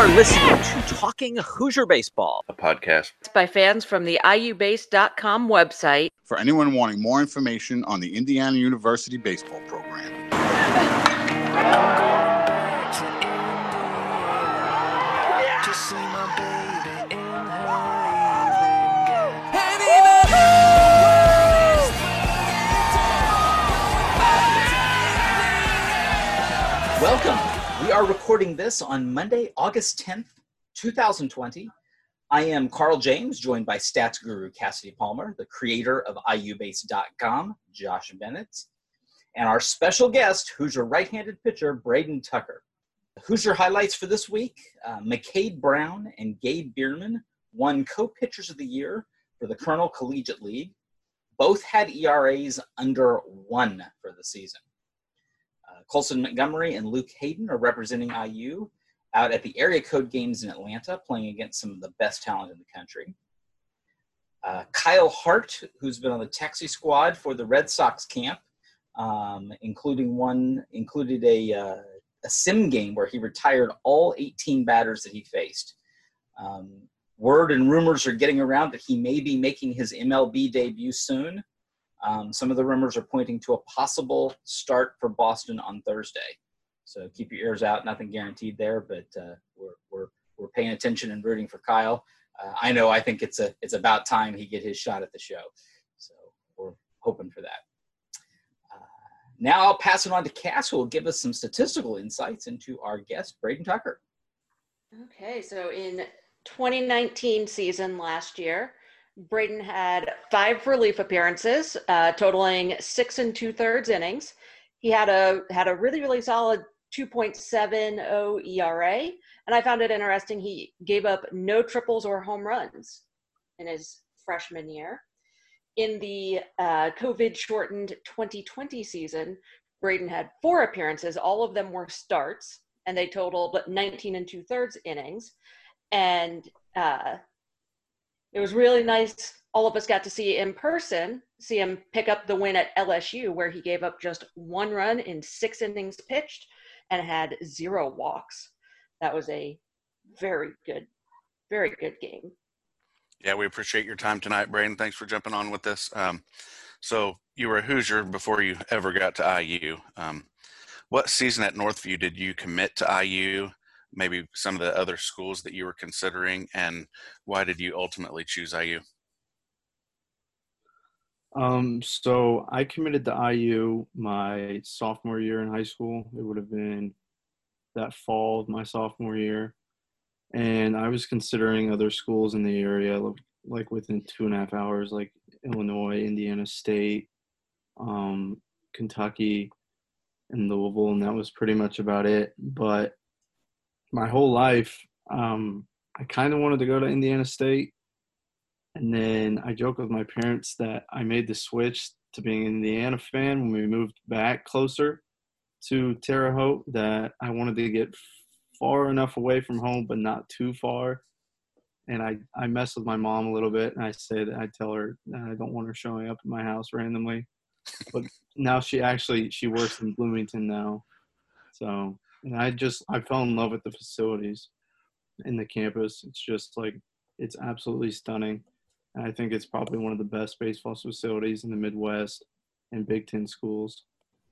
are listening to Talking Hoosier Baseball, a podcast by fans from the IUBase.com website. For anyone wanting more information on the Indiana University baseball program. Welcome. We are recording this on Monday, August 10th, 2020. I am Carl James, joined by stats guru Cassidy Palmer, the creator of IUBase.com, Josh Bennett, and our special guest, Hoosier right-handed pitcher Braden Tucker. The Hoosier highlights for this week, McCade Brown and Gabe Bierman won co-pitchers of the year for the Colonel Collegiate League. Both had ERAs under 1 for the season. Colson Montgomery and Luke Hayden are representing IU out at the area code games in Atlanta, playing against some of the best talent in the country. Kyle Hart, who's been on the taxi squad for the Red Sox camp, included a sim game where he retired all 18 batters that he faced. Word and rumors are getting around that he may be making his MLB debut soon. Some of the rumors are pointing to a possible start for Boston on Thursday. So keep your ears out. Nothing guaranteed there, but we're paying attention and rooting for Kyle. I think it's about time he get his shot at the show. So we're hoping for that. Now I'll pass it on to Cass, who will give us some statistical insights into our guest, Braden Tucker. Okay, so in 2019 season last year, Braden had 5 relief appearances, totaling 6 2/3 innings. He had a really, really solid 2.70 ERA, and I found it interesting. He gave up no triples or home runs in his freshman year. In the COVID-shortened 2020 season, Braden had 4 appearances. All of them were starts, and they totaled 19 2/3 innings. And it was really nice. All of us got to see in person, see him pick up the win at LSU, where he gave up just 1 run in 6 innings pitched and had 0 walks. That was a very good game. Yeah, we appreciate your time tonight, Braden. Thanks for jumping on with us. So you were a Hoosier before you ever got to IU. What season at Northview did you commit to IU? Maybe some of the other schools that you were considering, and why did you ultimately choose IU? So I committed to IU my sophomore year in high school. It would have been that fall of my sophomore year. And I was considering other schools in the area, like within 2.5 hours, like Illinois, Indiana State, Kentucky, and Louisville, and that was pretty much about it. But my whole life, I kind of wanted to go to Indiana State. And then I joke with my parents that I made the switch to being an Indiana fan when we moved back closer to Terre Haute, that I wanted to get far enough away from home but not too far. And I mess with my mom a little bit, and I tell her that I don't want her showing up at my house randomly. But now she works in Bloomington now. So, and I fell in love with the facilities in the campus. It's just it's absolutely stunning. And I think it's probably one of the best baseball facilities in the Midwest and Big Ten schools.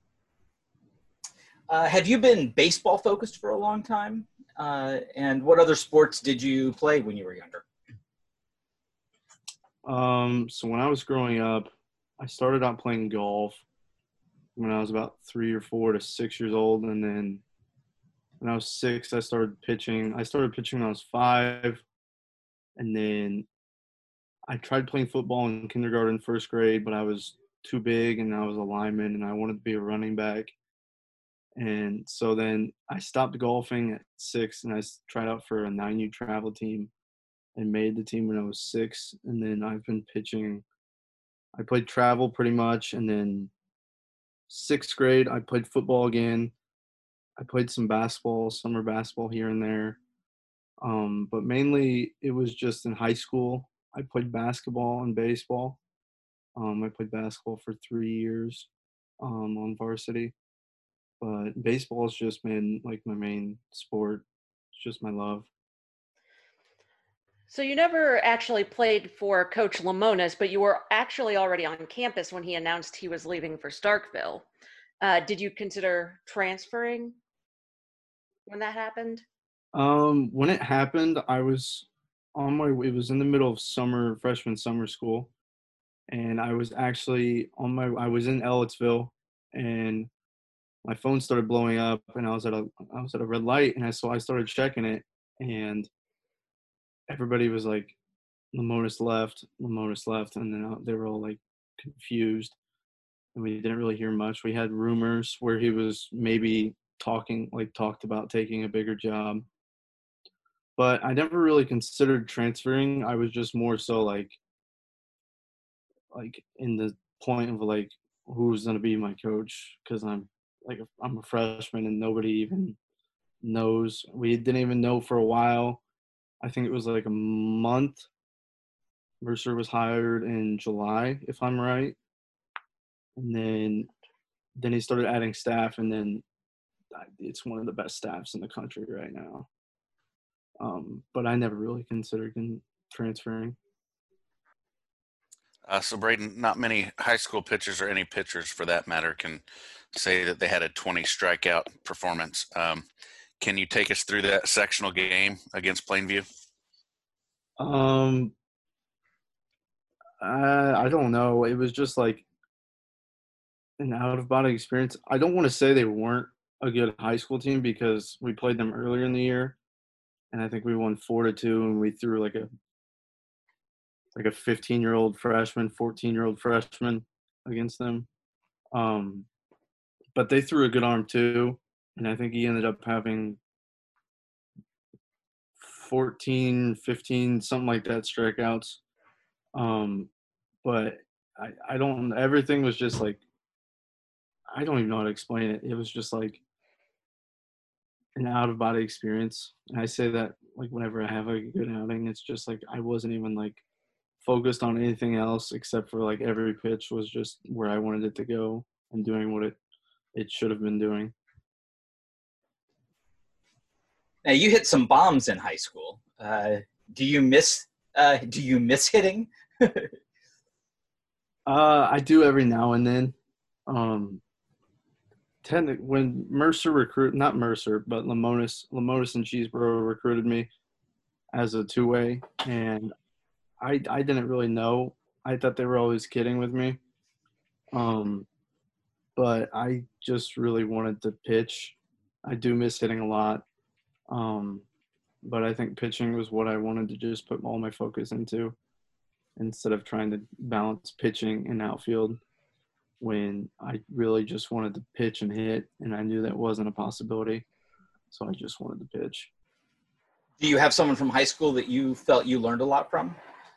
Have you been baseball focused for a long time? And what other sports did you play when you were younger? So when I was growing up, I started out playing golf when I was about 3 or 4 to 6 years old. And then when I was 6, I started pitching. I started pitching when I was 5. And then I tried playing football in kindergarten, 1st grade, but I was too big and I was a lineman and I wanted to be a running back. And so then I stopped golfing at 6 and I tried out for a 9U travel team and made the team when I was 6. And then I've been pitching. I played travel pretty much. And then 6th grade, I played football again. I played some basketball, summer basketball here and there. But mainly it was just in high school. I played basketball and baseball. I played basketball for 3 years on varsity. But baseball has just been like my main sport. It's just my love. So you never actually played for Coach Lemonis, but you were actually already on campus when he announced he was leaving for Starkville. Did you consider transferring when that happened? When it happened, I was on my. It was in the middle of freshman summer school, and I was actually on my. I was in Ellettsville, and my phone started blowing up, and I was at a red light, and I started checking it, and everybody was like, Lamonis left, and then they were all like confused, and we didn't really hear much. We had rumors where he was maybe talked about taking a bigger job, but I never really considered transferring. I was just more so like in the point of like who's gonna be my coach, because I'm a freshman and nobody even knows. We didn't even know for a while. I think it was like a month. Mercer was hired in July, if I'm right, and then he started adding staff, and then it's one of the best staffs in the country right now. But I never really considered transferring. So Braden, not many high school pitchers or any pitchers for that matter can say that they had a 20 strikeout performance. Can you take us through that sectional game against Plainview? Um, I don't know. It was just like an out of body experience. I don't want to say they weren't a good high school team because we played them earlier in the year, and I think we won 4-2, and we threw like a 15-year-old freshman, 14-year-old freshman against them. But they threw a good arm too, and I think he ended up having 14, 15, something like that strikeouts. But I don't. Everything was just like, I don't even know how to explain it. It was just like an out of body experience. And I say that like whenever I have a good outing, it's just like I wasn't even like focused on anything else except for like every pitch was just where I wanted it to go and doing what it should have been doing. Now you hit some bombs in high school. Do you miss hitting? I do every now and then. When not Mercer, but Lamonis and Cheeseboro recruited me as a two-way, and I didn't really know. I thought they were always kidding with me. But I just really wanted to pitch. I do miss hitting a lot. But I think pitching was what I wanted to just put all my focus into instead of trying to balance pitching and outfield, when I really just wanted to pitch and hit, and I knew that wasn't a possibility. So I just wanted to pitch. Do you have someone from high school that you felt you learned a lot from?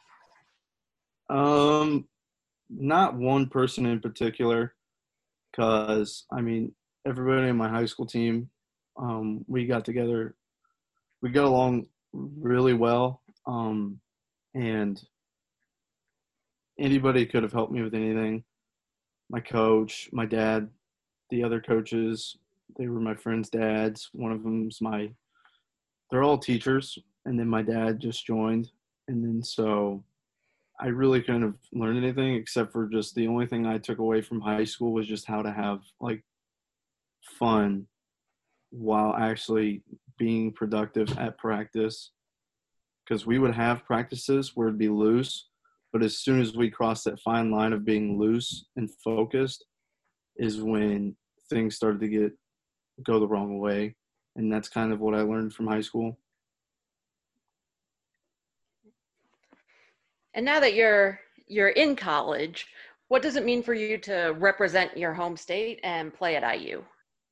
Not one person in particular, because I mean, everybody in my high school team, we got together, we got along really well, and anybody could have helped me with anything. My coach, my dad, the other coaches, they were my friends' dads. One of them's they're all teachers, and then my dad just joined, and then so I really couldn't have learned anything except for just the only thing I took away from high school was just how to have like fun while actually being productive at practice. Because we would have practices where it'd be loose, but as soon as we crossed that fine line of being loose and focused is when things started to go the wrong way. And that's kind of what I learned from high school. And now that you're in college, what does it mean for you to represent your home state and play at IU?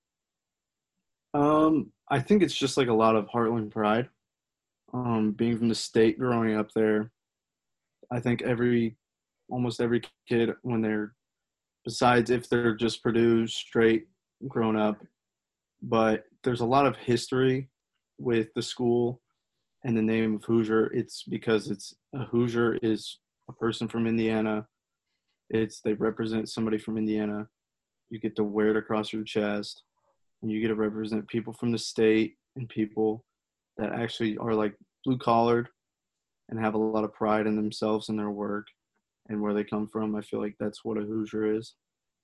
I think it's just like a lot of Heartland pride. Being from the state, growing up there, I think almost every kid, when they're, besides if they're just Purdue straight grown up, but there's a lot of history with the school and the name of Hoosier. It's because it's a Hoosier is a person from Indiana. They represent somebody from Indiana. You get to wear it across your chest, and you get to represent people from the state and people that actually are like blue collared and have a lot of pride in themselves and their work and where they come from. I feel like that's what a Hoosier is.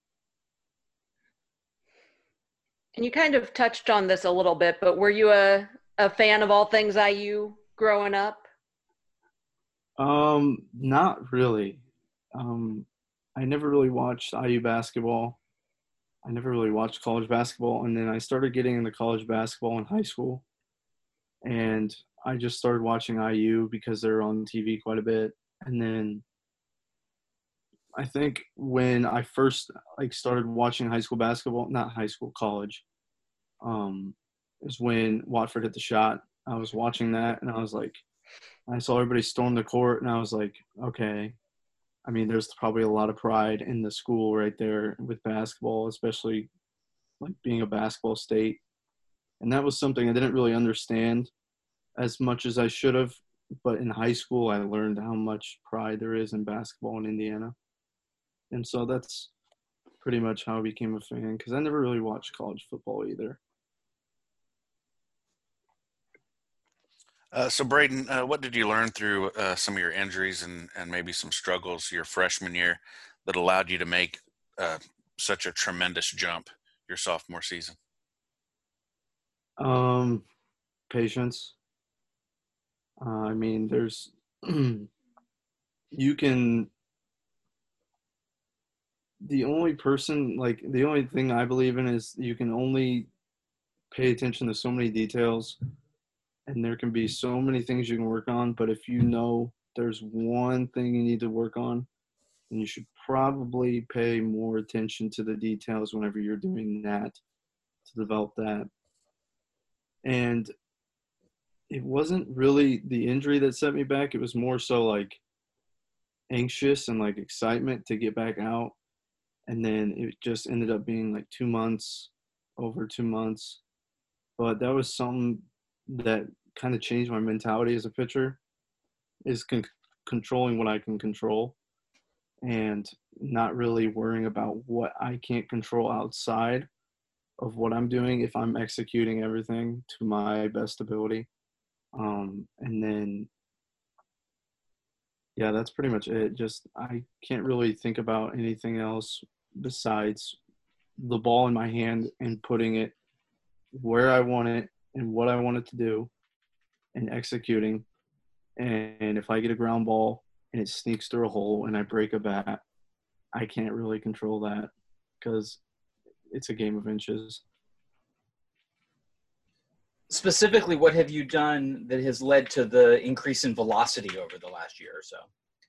And you kind of touched on this a little bit, but were you a fan of all things IU growing up? Not really. I never really watched IU basketball. I never really watched college basketball, and then I started getting into college basketball in high school, and I just started watching IU because they're on TV quite a bit. And then I think when I first started watching high school basketball, not high school, college, is when Watford hit the shot. I was watching that, and I was like, I saw everybody storm the court, and I was like, okay. I mean, there's probably a lot of pride in the school right there with basketball, especially like being a basketball state. And that was something I didn't really understand as much as I should have. But in high school, I learned how much pride there is in basketball in Indiana. And so that's pretty much how I became a fan, because I never really watched college football either. So Braden, what did you learn through some of your injuries and maybe some struggles your freshman year that allowed you to make such a tremendous jump your sophomore season? Patience. I mean, there's you can the only thing I believe in is you can only pay attention to so many details, and there can be so many things you can work on. But if you know there's one thing you need to work on, then you should probably pay more attention to the details whenever you're doing that to develop that. And it wasn't really the injury that set me back. It was more so like anxious and like excitement to get back out. And then it just ended up being like 2 months, over 2 months. But that was something that kind of changed my mentality as a pitcher, is controlling what I can control and not really worrying about what I can't control outside of what I'm doing if I'm executing everything to my best ability. And then, yeah, that's pretty much it. Just I can't really think about anything else besides the ball in my hand and putting it where I want it and what I want it to do and executing. And if I get a ground ball and it sneaks through a hole and I break a bat, I can't really control that because it's a game of inches. Specifically, what have you done that has led to the increase in velocity over the last year or so?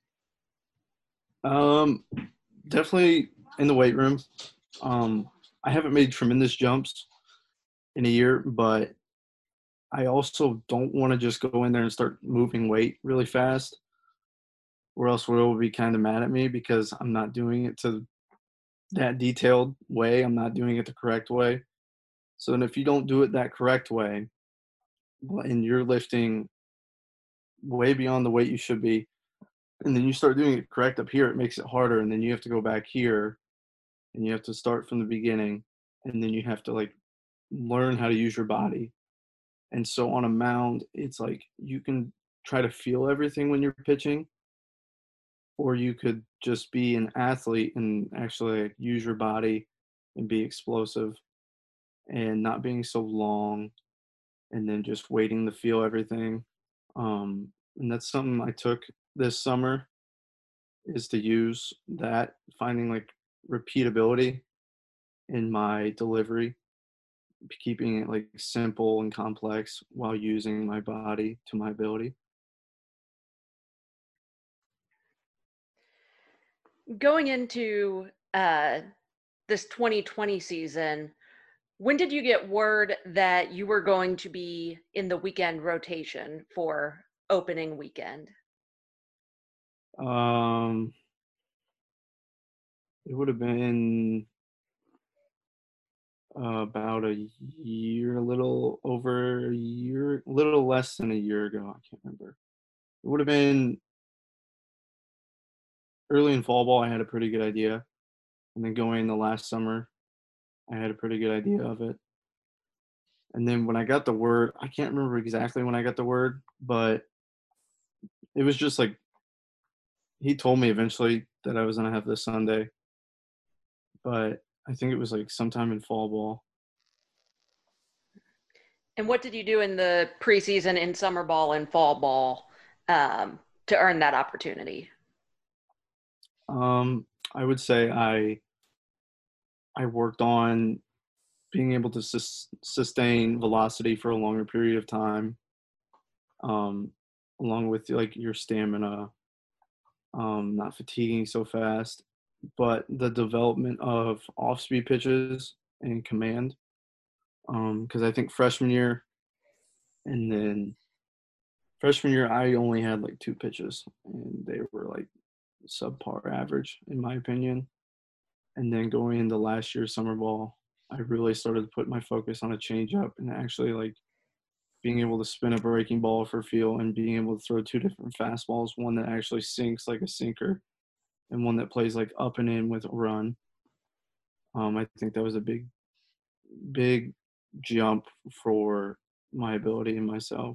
Definitely in the weight room. I haven't made tremendous jumps in a year, but I also don't want to just go in there and start moving weight really fast, or else Will will be kind of mad at me because I'm not doing it to that detailed way. I'm not doing it the correct way. So then if you don't do it that correct way, and you're lifting way beyond the weight you should be, and then you start doing it correct up here, it makes it harder. And then you have to go back here and you have to start from the beginning. And then you have to like learn how to use your body. And so on a mound, it's like you can try to feel everything when you're pitching, or you could just be an athlete and actually like use your body and be explosive and not being so long and then just waiting to feel everything. And that's something I took this summer, is to use that, finding like repeatability in my delivery, keeping it like simple and complex while using my body to my ability. Going into this 2020 season, when did you get word that you were going to be in the weekend rotation for opening weekend? It would have been about a year, a little over a year, a little less than a year ago. I can't remember. It would have been early in fall ball. I had a pretty good idea. And then going into last summer, I had a pretty good idea of it. And then when I got the word, I can't remember exactly when I got the word, but it was just like he told me eventually that I was gonna have this Sunday, but I think it was like sometime in fall ball. And what did you do in the preseason, in summer ball and fall ball, to earn that opportunity? I would say I worked on being able to sustain velocity for a longer period of time, um, along with like your stamina, not fatiguing so fast, but the development of off-speed pitches and command. Because I think freshman year and then freshman year I only had like 2 pitches, and they were like subpar average in my opinion. And then going into last year's summer ball, I really started to put my focus on a changeup and actually like being able to spin a breaking ball for feel and being able to throw 2 different fastballs, one that actually sinks like a sinker and one that plays like up and in with a run. I think that was a big jump for my ability and myself.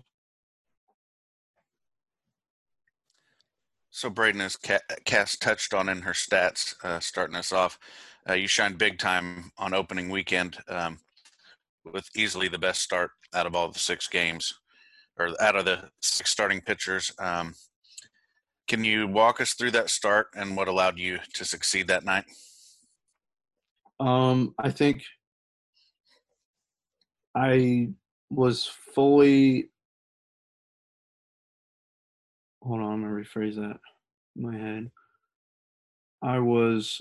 So Braden, as Cass touched on in her stats, starting us off, you shined big time on opening weekend with easily the best start out of all the 6 games, or out of the 6 starting pitchers. Can you walk us through that start and what allowed you to succeed that night? I think I was fully – hold on, I'm going to rephrase that in my head. I was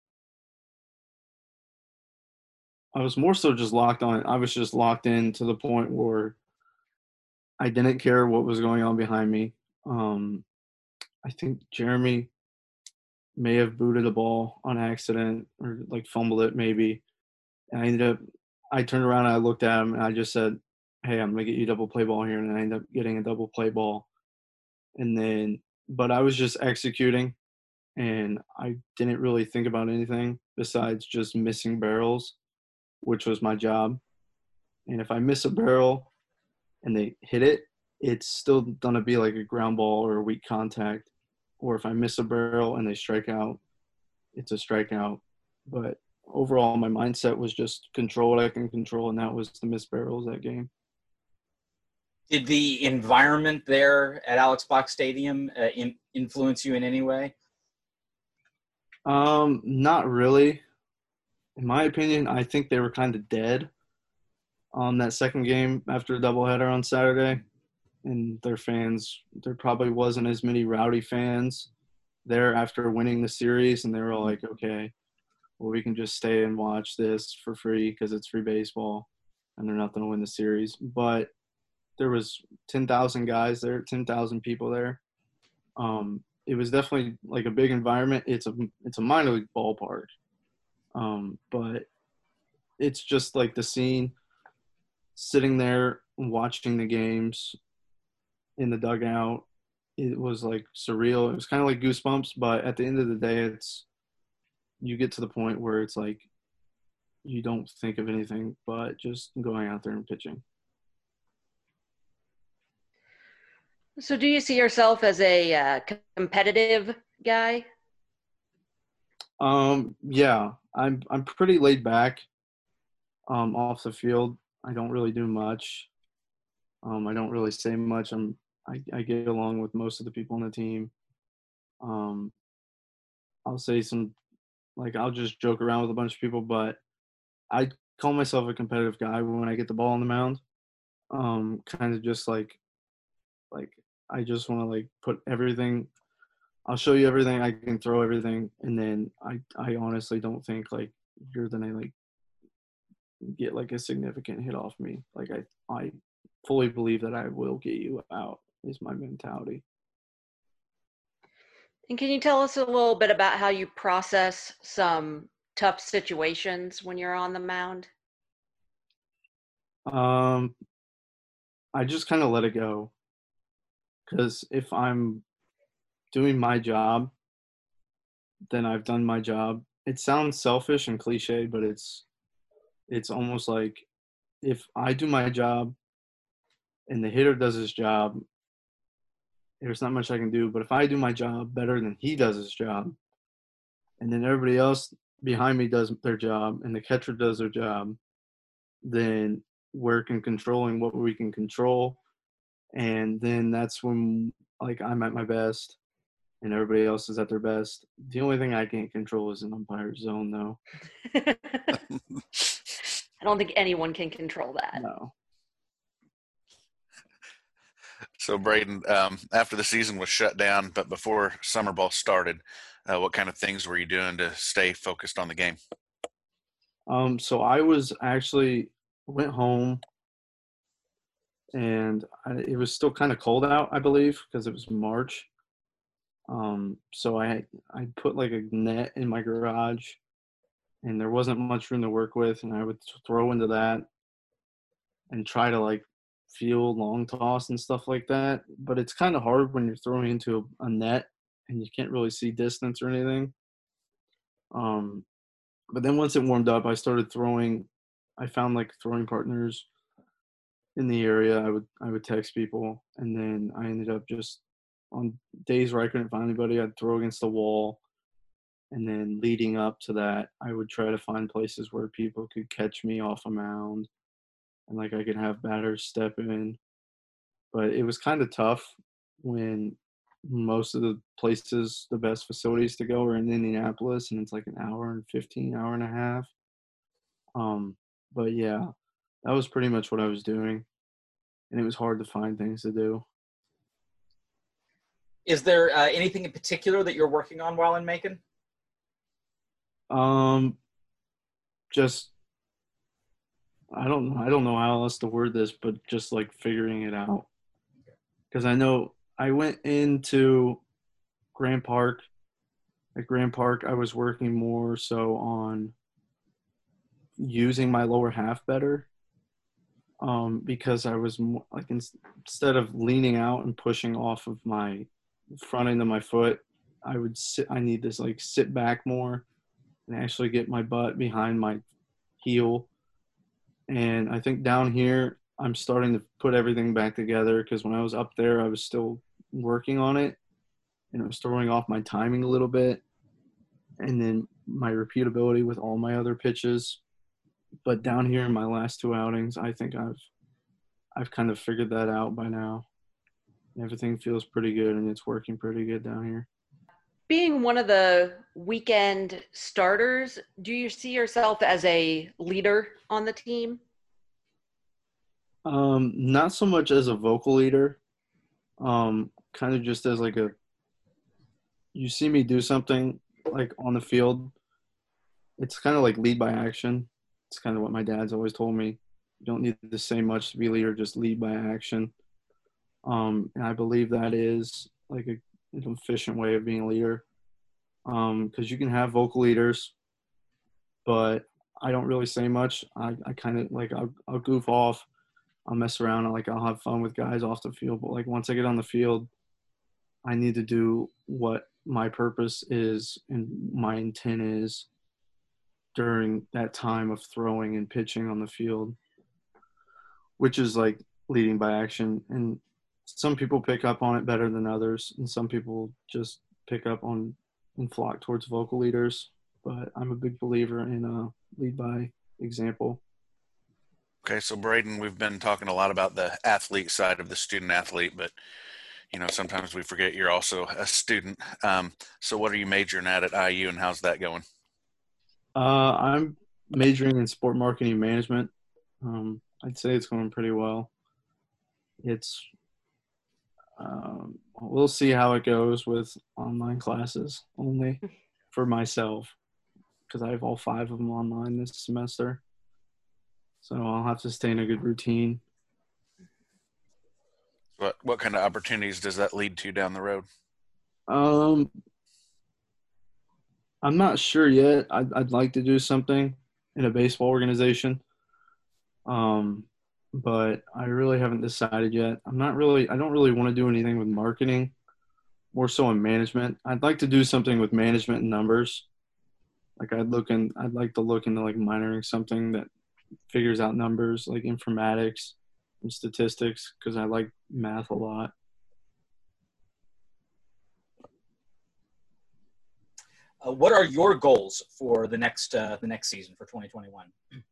more so just locked on. I was just locked in to the point where I didn't care what was going on behind me. I think Jeremy may have booted a ball on accident or like fumbled it maybe. And I turned around and I looked at him and I just said, "Hey, I'm gonna get you a double play ball here." And I ended up getting a double play ball. And then, but I was just executing and I didn't really think about anything besides just missing barrels, which was my job. And if I miss a barrel and they hit it, it's still gonna be like a ground ball or a weak contact. Or if I miss a barrel and they strike out, it's a strikeout. But overall, my mindset was just control what I can control, and that was to miss barrels that game. Did the environment there at Alex Box Stadium influence you in any way? Not really. In my opinion, I think they were kind of dead on that second game after the doubleheader on Saturday. And their fans, there probably wasn't as many rowdy fans there after winning the series. And they were all like, okay, well, we can just stay and watch this for free because it's free baseball and they're not going to win the series. But there was 10,000 guys there, 10,000 people there. It was definitely like a big environment. It's a minor league ballpark. But it's just like the scene, sitting there watching the games in the dugout. It was like surreal. It was kind of like goosebumps, but at the end of the day, you get to the point where it's like you don't think of anything but just going out there and pitching. So do you see yourself as a competitive guy? Yeah, I'm pretty laid back off the field. I don't really do much. I don't really say much. I get along with most of the people on the team. I'll say I'll just joke around with a bunch of people, but I call myself a competitive guy when I get the ball on the mound. Kind of just like I just want to like put everything. I'll show you everything. I can throw everything, and then I honestly don't think like you're gonna like get like a significant hit off me. Like I fully believe that I will get you out is my mentality. And can you tell us a little bit about how you process some tough situations when you're on the mound? I just kind of let it go. Because if I'm doing my job, then I've done my job. It sounds selfish and cliche, but it's almost like if I do my job and the hitter does his job there's not much I can do. But if I do my job better than he does his job, and then everybody else behind me does their job, and the catcher does their job, then we're controlling what we can control. And then that's when, like, I'm at my best and everybody else is at their best. The only thing I can't control is an umpire's zone, though. I don't think anyone can control that. No. So, Braden, after the season was shut down, but before summer ball started, what kind of things were you doing to stay focused on the game? So I went home, and it was still kind of cold out, I believe, because it was March. So I put like a net in my garage, and there wasn't much room to work with, and I would throw into that and try to like feel long toss and stuff like that. But it's kind of hard when you're throwing into a net and you can't really see distance or anything. But then once it warmed up, I started throwing. I found like throwing partners in the area. I would text people, and then I ended up just on days where I couldn't find anybody, I'd throw against the wall. And then leading up to that, I would try to find places where people could catch me off a mound, and like I could have batters step in. But it was kind of tough when most of the places, the best facilities to go are in Indianapolis, and it's like an hour and 15, hour and a half. But yeah, that was pretty much what I was doing, and it was hard to find things to do. Is there anything in particular that you're working on while in Macon? Just I don't know how else to word this, but just like figuring it out. Because I know I went into Grand Park. At Grand Park, I was working more so on using my lower half better. Because I was more, like, instead of leaning out and pushing off of my front end of my foot, I need to like sit back more and actually get my butt behind my heel. And I think down here, I'm starting to put everything back together, because when I was up there, I was still working on it, and it was throwing off my timing a little bit, and then my repeatability with all my other pitches. But down here in my last two outings, I think I've kind of figured that out by now. Everything feels pretty good, and it's working pretty good down here. Being one of the weekend starters, do you see yourself as a leader on the team? Not so much as a vocal leader. Kind of just as like you see me do something like on the field, it's kind of like lead by action. It's kind of what my dad's always told me. You don't need to say much to be a leader, just lead by action. And I believe that is like an efficient way of being a leader. Because you can have vocal leaders, but I don't really say much. I kind of like, I'll goof off. I'll mess around. I'll have fun with guys off the field. But like once I get on the field, I need to do what my purpose is and my intent is during that time of throwing and pitching on the field, which is like leading by action. And some people pick up on it better than others, and some people just pick up on and flock towards vocal leaders. But I'm a big believer in lead by example. Okay, so Braden, we've been talking a lot about the athlete side of the student athlete, but sometimes we forget you're also a student. So what are you majoring at IU, and how's that going? I'm majoring in sport marketing management. I'd say it's going pretty well. It's we'll see how it goes with online classes only for myself, because I have all 5 of them online this semester. So I'll have to stay in a good routine. What kind of opportunities does that lead to down the road? I'm not sure yet. I'd like to do something in a baseball organization. But I really haven't decided yet. I don't really want to do anything with marketing, more so in management. I'd like to do something with management and numbers. Like I'd like to look into like minoring something that figures out numbers, like informatics and statistics, because I like math a lot. What are your goals for the next season for 2021?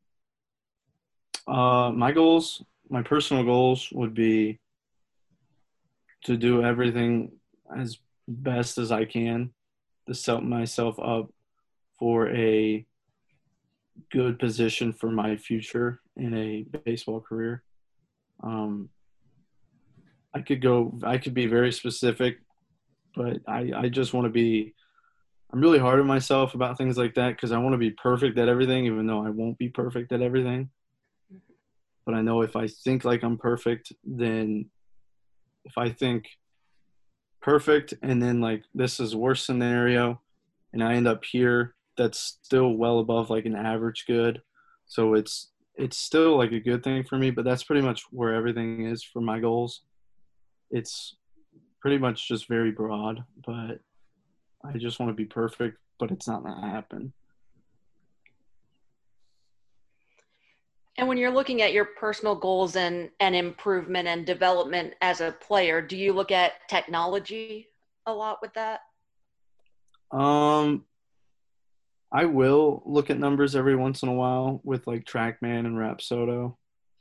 My personal goals would be to do everything as best as I can to set myself up for a good position for my future in a baseball career. I could be very specific, but I just want to be, I'm really hard on myself about things like that because I want to be perfect at everything, even though I won't be perfect at everything. But I know if I think like I'm perfect, then if I think perfect and then like this is worst scenario and I end up here, that's still well above like an average good. So it's still like a good thing for me, but that's pretty much where everything is for my goals. It's pretty much just very broad, but I just want to be perfect, but it's not going to happen. And when you're looking at your personal goals and improvement and development as a player, do you look at technology a lot with that? I will look at numbers every once in a while with like TrackMan and Rapsodo.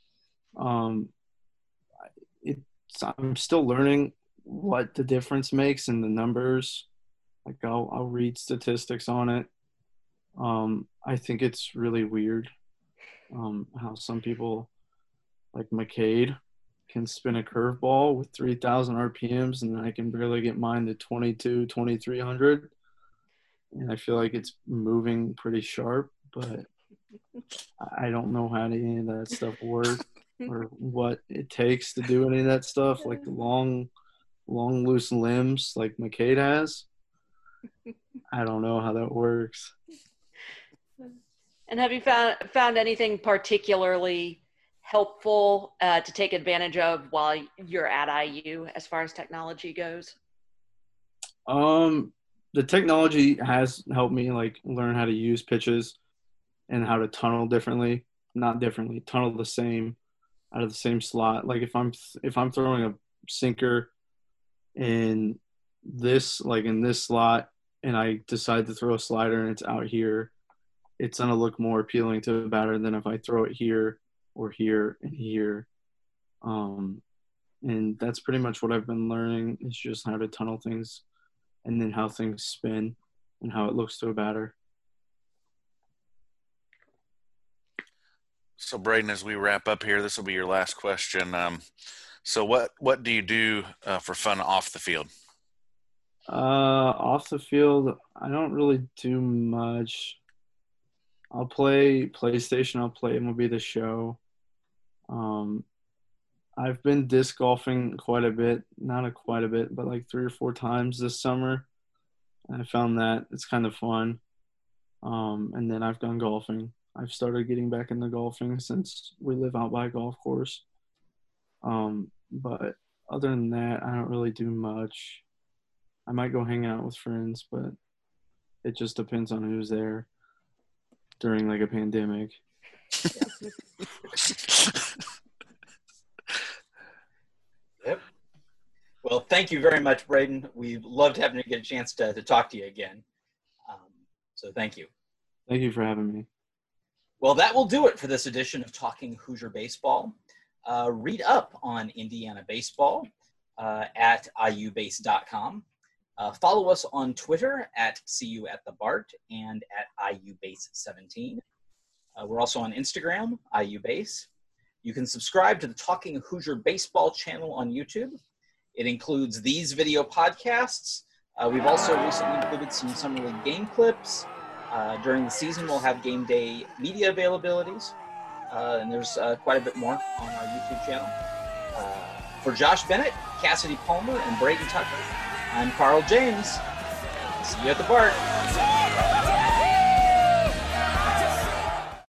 I'm still learning what the difference makes in the numbers. Like I'll read statistics on it. I think it's really weird how some people like McCade can spin a curveball with 3,000 RPMs and I can barely get mine to 2,300. And I feel like it's moving pretty sharp, but I don't know how any of that stuff works or what it takes to do any of that stuff, like long, loose limbs like McCade has. I don't know how that works. And have you found anything particularly helpful to take advantage of while you're at IU as far as technology goes? The technology has helped me like learn how to use pitches and how to tunnel differently. Not differently, tunnel the same out of the same slot. Like if I'm throwing a sinker in this slot and I decide to throw a slider and it's out here, it's going to look more appealing to the batter than if I throw it here or here and here. And that's pretty much what I've been learning is just how to tunnel things and then how things spin and how it looks to a batter. So Braden, as we wrap up here, this will be your last question. So what do you do for fun off the field? Off the field, I don't really do much. I'll play PlayStation. I'll play MLB The Show. I've been disc golfing quite a bit, quite a bit, but like 3 or 4 times this summer. And I found that it's kind of fun. And then I've gone golfing. I've started getting back into golfing since we live out by a golf course. But other than that, I don't really do much. I might go hang out with friends, but it just depends on who's there during like a pandemic. Yep. Well, thank you very much, Braden. We've loved having you get a chance to talk to you again. So thank you. Thank you for having me. Well, that will do it for this edition of Talking Hoosier Baseball. Read up on Indiana baseball at iubase.com. Follow us on Twitter at CUAtTheBart and at IUBase17. We're also on Instagram, IUBase. You can subscribe to the Talking Hoosier Baseball channel on YouTube. It includes these video podcasts. We've also recently included some Summer League game clips. During the season, we'll have game day media availabilities. And there's quite a bit more on our YouTube channel. For Josh Bennett, Cassidy Palmer, and Braden Tucker, I'm Carl James. See you at the Bart.